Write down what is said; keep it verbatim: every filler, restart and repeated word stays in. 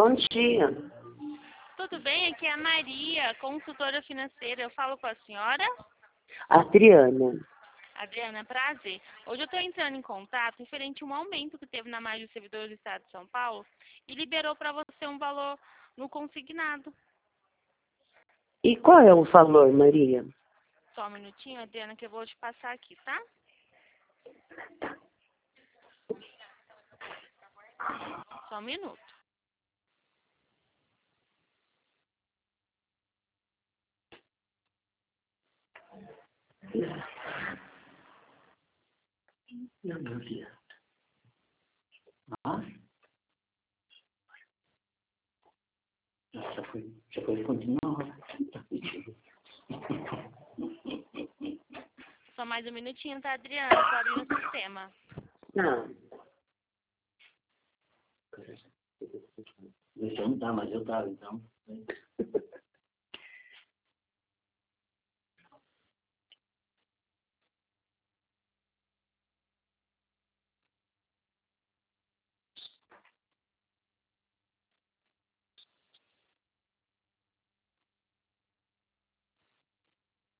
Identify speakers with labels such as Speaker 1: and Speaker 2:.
Speaker 1: Bom dia.
Speaker 2: Tudo bem? Aqui é a Maria, consultora financeira. Eu falo com a senhora?
Speaker 1: Adriana.
Speaker 2: Adriana, prazer. Hoje eu estou entrando em contato referente a um aumento que teve na margem do servidor do Estado de São Paulo e liberou para você um valor no consignado.
Speaker 1: E qual é o valor, Maria?
Speaker 2: Só um minutinho, Adriana, que eu vou te passar aqui, tá? Só um minuto.
Speaker 1: Não, meu Deus. Ah? Já foi, já foi continuar.
Speaker 2: Só mais um minutinho, tá, Adriana? Tô abrindo o sistema.
Speaker 1: Não. Deixa eu não dar, mas eu tava, então.